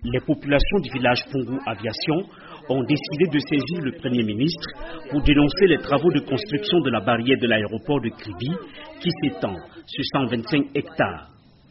Les populations du village Pungu Aviation ont décidé de saisir le Premier ministre pour dénoncer les travaux de construction de la barrière de l'aéroport de Kribi qui s'étend sur 125 hectares.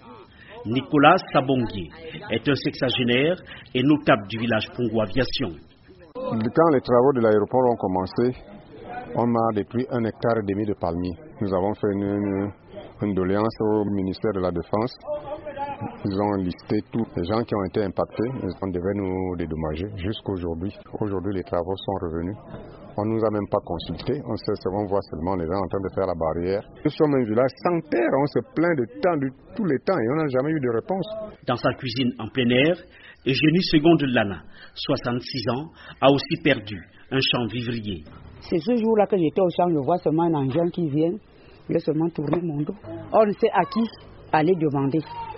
Nicolas Sabongué est un sexagénaire et notable du village Pungu Aviation. Quand les travaux de l'aéroport ont commencé, on m'a détruit 1,5 hectare de palmiers. Nous avons fait une doléance au ministère de la Défense. Ils ont listé tous les gens qui ont été impactés. On devait nous dédommager jusqu'aujourd'hui. Aujourd'hui, les travaux sont revenus. On ne nous a même pas consultés. On voit seulement les gens en train de faire la barrière. Nous sommes un village sans terre. On se plaint de tous les temps et on n'a jamais eu de réponse. Dans sa cuisine en plein air, Eugénie Seconde Lana, 66 ans, a aussi perdu un champ vivrier. C'est ce jour-là que j'étais au champ, je vois seulement un engin qui vient. Je vais seulement tourner mon dos. On ne sait à qui aller demander.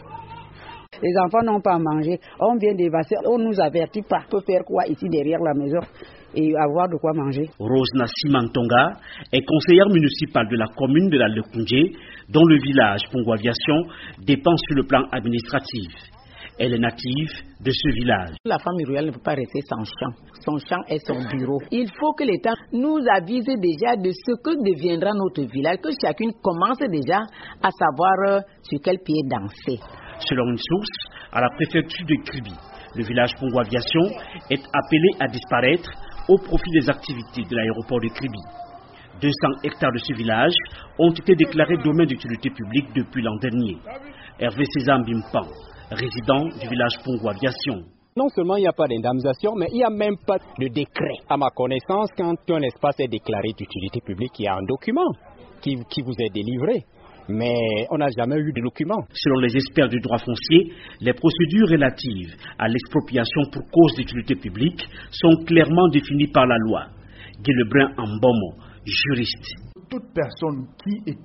Les enfants n'ont pas à manger. On vient d'évasser. On nous avertit pas. On peut faire quoi ici derrière la maison et avoir de quoi manger. Rose Nassimantonga est conseillère municipale de la commune de la Lekoundje, dont le village Pungu Aviation dépend sur le plan administratif. Elle est native de ce village. La femme rurale ne peut pas rester sans champ. Son champ est son bureau. Il faut que l'État nous avise déjà de ce que deviendra notre village, que chacune commence déjà à savoir sur quel pied danser. Selon une source, à la préfecture de Kribi, le village Pungu Aviation est appelé à disparaître au profit des activités de l'aéroport de Kribi. 200 hectares de ce village ont été déclarés domaine d'utilité publique depuis l'an dernier. Hervé César Bimpan, résident du village Pungu Aviation. Non seulement il n'y a pas d'indemnisation, mais il n'y a même pas de décret. À ma connaissance, quand un espace est déclaré d'utilité publique, il y a un document qui vous est délivré. Mais on n'a jamais eu de document. Selon les experts du droit foncier, les procédures relatives à l'expropriation pour cause d'utilité publique sont clairement définies par la loi. Guy Lebrun Ambomo, juriste. Toute personne qui est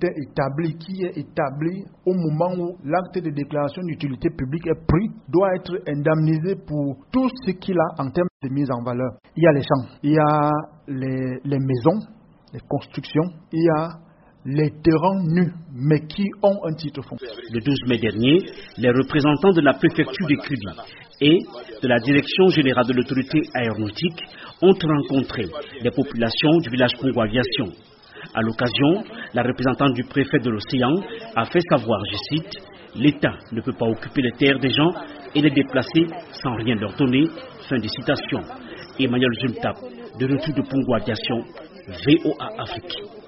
établie au moment où l'acte de déclaration d'utilité publique est pris doit être indemnisé pour tout ce qu'il a en termes de mise en valeur. Il y a les champs, il y a les maisons, les constructions, il y a les terrains nus, mais qui ont un titre foncier. Le 12 mai dernier, les représentants de la préfecture de Kribi et de la direction générale de l'autorité aéronautique ont rencontré les populations du village Pungu Aviation. À l'occasion, la représentante du préfet de l'Océan a fait savoir, je cite, « L'État ne peut pas occuper les terres des gens et les déplacer sans rien leur donner ». Fin de citation. Emmanuel Jumtap, de retour de Pungu Aviation, VOA Afrique.